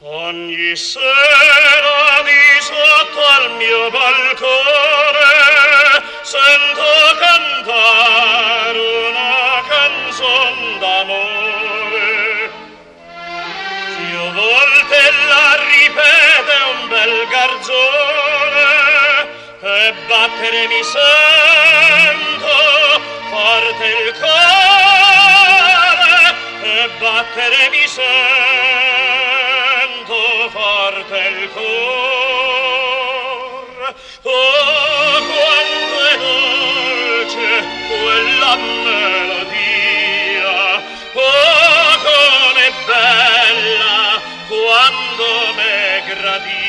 Ogni sera di sotto al mio balcone sento cantare una canzone d'amore. Più volte la ripete un bel garzone e battere mi sento forte il cuore e battere mi sento forte il cuore. Oh, quanto è dolce quella melodia, oh, com'è bella quando m'è gradita.